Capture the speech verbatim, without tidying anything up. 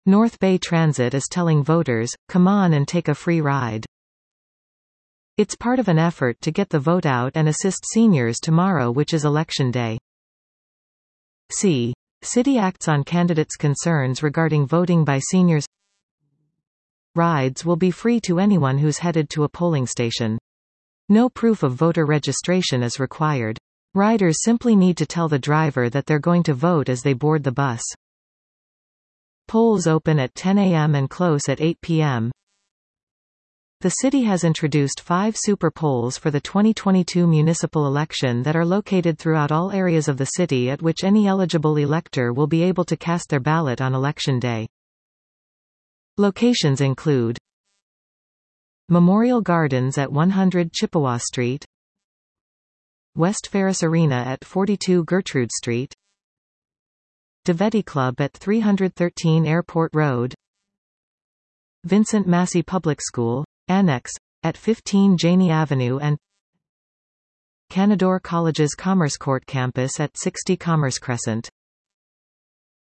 North Bay Transit is telling voters, come on and take a free ride. It's part of an effort to get the vote out and assist seniors tomorrow, which is election day. C. City acts on candidates' concerns regarding voting by seniors. Rides will be free to anyone who's headed to a polling station. No proof of voter registration is required. Riders simply need to tell the driver that they're going to vote as they board the bus. Polls open at ten A M and close at eight P M The city has introduced five super polls for the twenty twenty-two municipal election that are located throughout all areas of the city, at which any eligible elector will be able to cast their ballot on election day. Locations include Memorial Gardens at one hundred Chippewa Street, West Ferris Arena at forty-two Gertrude Street, DeVetti Club at three thirteen Airport Road, Vincent Massey Public School, Annex, at fifteen Janey Avenue, and Canadore College's Commerce Court campus at sixty Commerce Crescent.